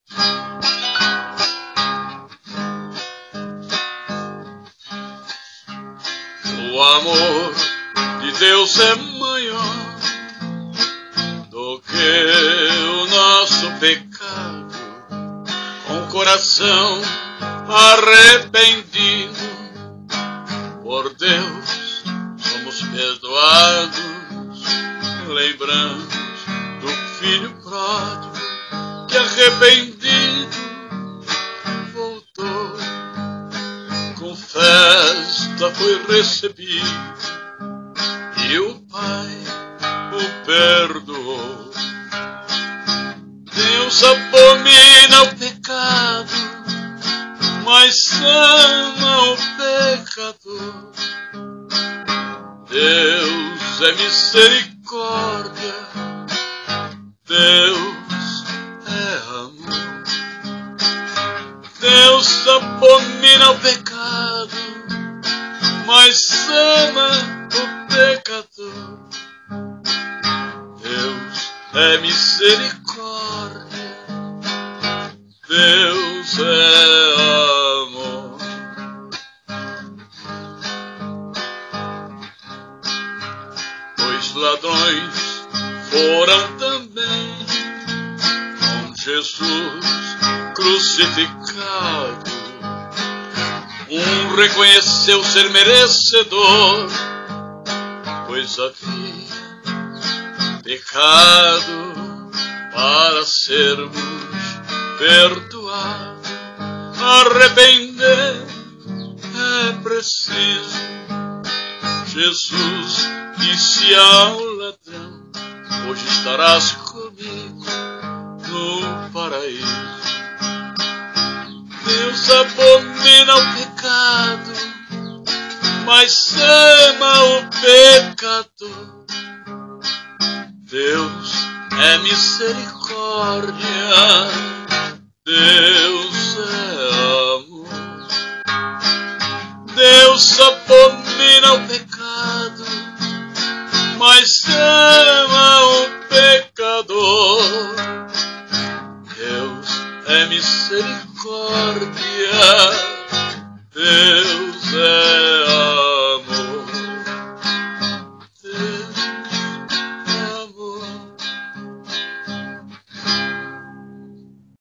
O amor de Deus é maior do que o nosso pecado. Com coração arrependido, por Deus somos perdoados. Lembramos do filho pródigo que arrependido voltou. Com festa foi recebido e o Pai o perdoou. Deus abomina o pecado, mas ama o pecador. Deus é misericórdia, Deus é amor. Deus abomina o pecado, mas ama o pecador. Deus é misericórdia, Deus é amor. Os ladrões foram também com Jesus crucificado. Um reconheceu ser merecedor, pois havia pecado para sermos perdoados. Arrepender é preciso. Jesus disse ao ladrão: hoje estarás comigo no paraíso. Deus abomina o pecado, mas ama o pecador. Deus é misericórdia, Deus é amor. Deus abomina o pecado, mas ama